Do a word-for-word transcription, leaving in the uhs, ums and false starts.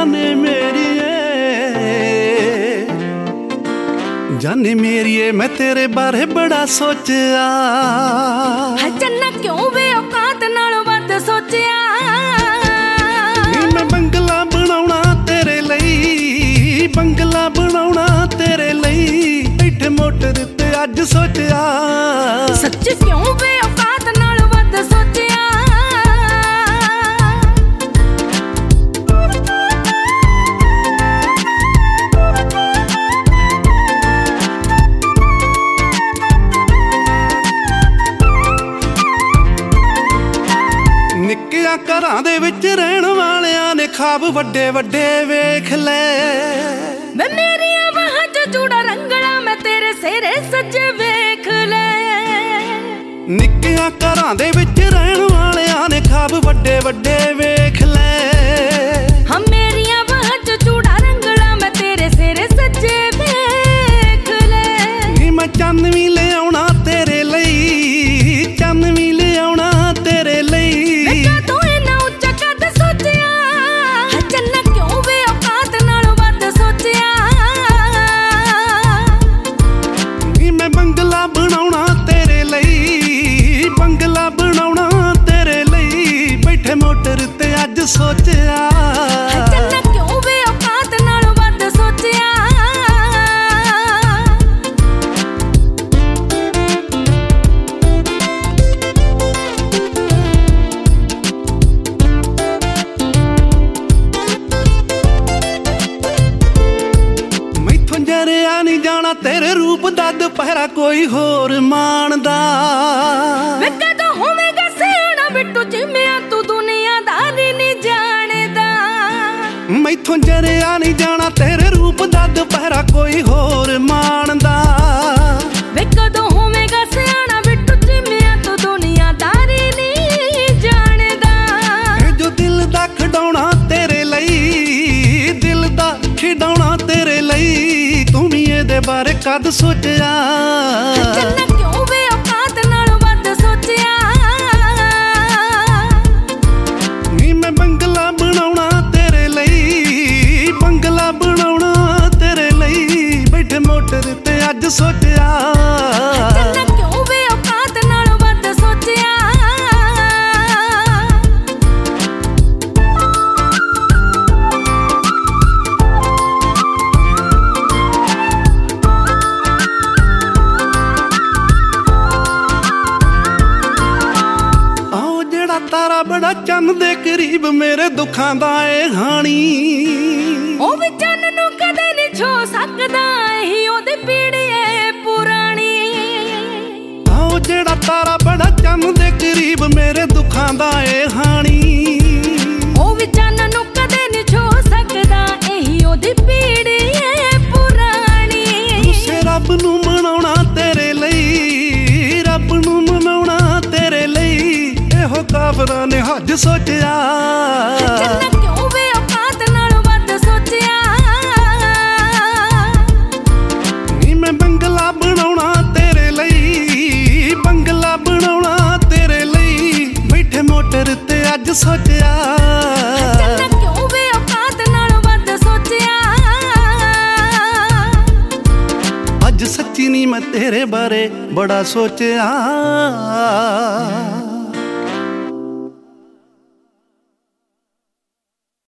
जाने मेरिए, जाने मेरिए मैं तेरे बारे बड़ा सोचा। चन्ना क्यों वे औकात नालों वध सोचिया। मैं बंगला बनाउणा तेरे लई, बंगला बनाउणा तेरे लई, बैठे मोटर ते अज सोचिया। सच क्यों वे औकात नालों वध सोचिया। निक्किया घरां दे विच रहण वालियां ने ख्वाब वड्डे वड्डे वेख ले। मैं मेरिया बाहां च जूड़ा रंगला मैं तेरे सिरे सज्जे वेख ले। निक्किया घरां दे विच रहण वालियां ने ख्वाब वड्डे वड्डे वेख ले। हम मेरिया बाहां च जूड़ा रंगला मैं तेरे सिरे सज्जे वेख ले। नी मैं चन्न वी ले आउणा तेरे लई, चन्न वी ले आउणा तेरे लई। मोटर ते अज सोचिया। चन्ना क्यों वे औकात नालों वध सोचिया। मैथों जरिया नहीं जाना तेरे रूप दा दुपहरा कोई होर मानदा। बिट्टू जिम्मिया तू दुनियादारी नहीं जानेदा। मैथों जरिया नहीं जाना तेरे रूप दा दुपहरा कोई होर मानदा। वे कदों होवेगा सियाना बिट्टू जिम्मिया तू दुनियादारी नहीं जानेदा। जो दिल दा खिडौना तेरे लई, दिल दा खिडौना तेरे लई, तू भी इहदे बारे कद सोचिया। चन्ना क्यों वे औकात नालों वध सोचिया। मैं बंगला बनाउणा तेरे लई, बंगला बनाउणा तेरे लई, बैठे मोटर ते अज सोचिया। चन्ना क्यों वे औकात नालों वध सोचिया। आओ जेड़ा तारा बड़ा चन्न दे करीब मेरे दुखां दा ए हानी। ओ वी चन्न नूं कदे नहीं छो सकदा ही ओदी पीड़ी ए पुरानी। आओ जेड़ा तारा बड़ा चन्न दे करीब मेरे दुखां दा ए हानी। ओ वी चन्न नूं कदे नहीं छो सकदा ही ओदी पीड़ी ए पुरानी। तुसे रब नूं मनाउणा तेरे लई, रब नूं मनाउणा तेरे लई, एहो काफरां ने हज सोचिया। चन्ना क्यों वे औकात नालों वध सोचिया। नी मैं बंगला बनाउणा तेरे लई, बंगला बनाउणा तेरे लई, बैठे मोटर ते अज सोचिया। चन्ना क्यों वे औकात नालों वध सोचिया। अज सच्ची नी मैं तेरे बारे बड़ा सोचिया।